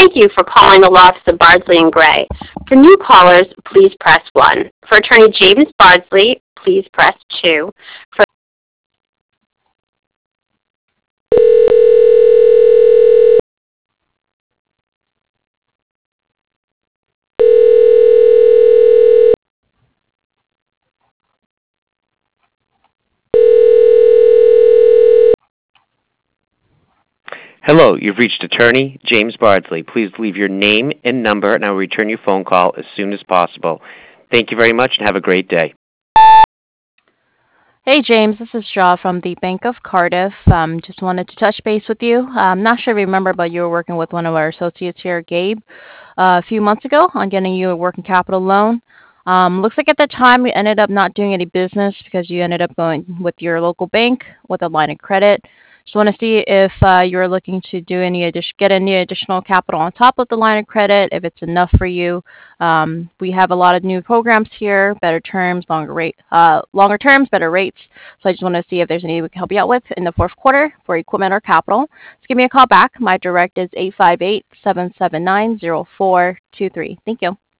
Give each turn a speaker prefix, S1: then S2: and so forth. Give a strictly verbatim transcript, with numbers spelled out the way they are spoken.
S1: Thank you for calling the law office of Bardsley and Gray. For new callers, please press one. For Attorney James Bardsley, please press two. For
S2: Hello, you've reached Attorney James Bardsley. Please leave your name and number, and I will return your phone call as soon as possible. Thank you very much, and have a great day.
S3: Hey James, this is Shaw from the Bank of Cardiff. Um, just wanted to touch base with you. I'm not sure if you remember, but you were working with one of our associates here, Gabe, uh, a few months ago on getting you a working capital loan. Um, looks like at the time we ended up not doing any business because you ended up going with your local bank with a line of credit. Just want to see if uh, you're looking to do any addition, get any additional capital on top of the line of credit, if it's enough for you. Um, we have a lot of new programs here, better terms, longer rate, uh, longer terms, better rates. So I just want to see if there's any we can help you out with in the fourth quarter for equipment or capital. Just give me a call back. My direct is eight five eight, seven seven nine, zero four two three. Thank you.